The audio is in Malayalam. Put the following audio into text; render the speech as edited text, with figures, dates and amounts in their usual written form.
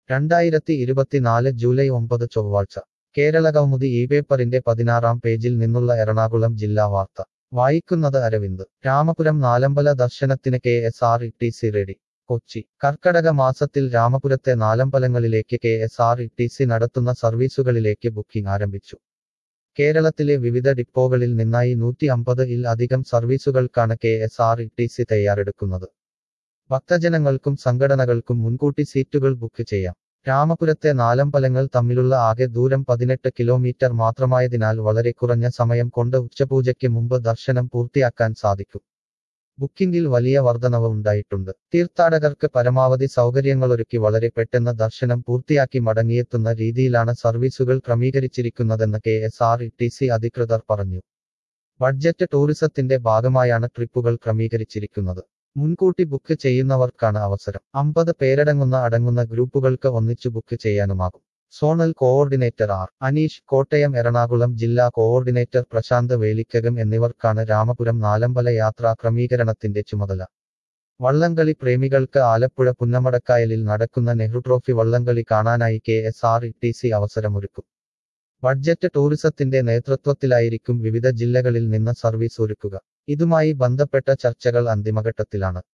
2024 ജൂലൈ 9 ചൊവ്വാഴ്ച കേരളകൗമുദി ഈ പേപ്പറിന്റെ 16-ാം പേജിൽ നിന്നുള്ള എറണാകുളം ജില്ലാ വാർത്ത വായിക്കുന്നത് അരവിന്ദ്. രാമപുരം നാലമ്പല ദർശനത്തിന് KSRTC റെഡി. കൊച്ചി. കർക്കടക മാസത്തിൽ രാമപുരത്തെ നാലമ്പലങ്ങളിലേക്ക് KSRTC നടത്തുന്ന സർവീസുകളിലേക്ക് ബുക്കിംഗ് ആരംഭിച്ചു. കേരളത്തിലെ വിവിധ ഡിപ്പോകളിൽ നിന്നായി 150-ൽ അധികം സർവീസുകൾക്കാണ് KSRTC തയ്യാറെടുക്കുന്നത്. ഭക്തജനങ്ങൾക്കും സംഘടനകൾക്കും മുൻകൂട്ടി സീറ്റുകൾ ബുക്ക് ചെയ്യാം. രാമപുരത്തെ നാലമ്പലങ്ങൾ തമ്മിലുള്ള ആകെ ദൂരം 18 കിലോമീറ്റർ മാത്രമായതിനാൽ വളരെ കുറഞ്ഞ സമയം കൊണ്ട് ഉച്ചപൂജയ്ക്ക് മുമ്പ് ദർശനം പൂർത്തിയാക്കാൻ സാധിക്കും. ബുക്കിംഗിൽ വലിയ വർധനവ് ഉണ്ടായിട്ടുണ്ട്. തീർത്ഥാടകർക്ക് പരമാവധി സൗകര്യങ്ങളൊരുക്കി വളരെ പെട്ടെന്ന് ദർശനം പൂർത്തിയാക്കി മടങ്ങിയെത്തുന്ന രീതിയിലാണ് സർവീസുകൾ ക്രമീകരിച്ചിരിക്കുന്നതെന്ന് KSRTC അധികൃതർ പറഞ്ഞു. ബഡ്ജറ്റ് ടൂറിസത്തിന്റെ ഭാഗമായാണ് ട്രിപ്പുകൾ ക്രമീകരിച്ചിരിക്കുന്നത്. മുൻകൂട്ടി ബുക്ക് ചെയ്യുന്നവർക്കാണ് അവസരം. 50 പേരടങ്ങുന്ന ഗ്രൂപ്പുകൾക്ക് ഒന്നിച്ചു ബുക്ക് ചെയ്യാനുമാകും. Zonal coordinator R. Aneesh, Kottayam Ernakulam ജില്ലാ കോഓർഡിനേറ്റർ പ്രശാന്ത് വേലിക്കകം എന്നിവർക്കാണ് രാമപുരം നാലമ്പല യാത്രാ ക്രമീകരണത്തിന്റെ ചുമതല. വള്ളംകളി പ്രേമികൾക്ക് ആലപ്പുഴ പുന്നമടക്കായലിൽ നടക്കുന്ന നെഹ്റു ട്രോഫി വള്ളംകളി കാണാനായി KSRTC അവസരമൊരുക്കും. ബഡ്ജറ്റ് ടൂറിസത്തിന്റെ നേതൃത്വത്തിലായിരിക്കും വിവിധ ജില്ലകളിൽ നിന്ന് സർവീസ് ഒരുക്കുക. ഇതുമായി ബന്ധപ്പെട്ട ചർച്ചകൾ അന്തിമഘട്ടത്തിലാണ്.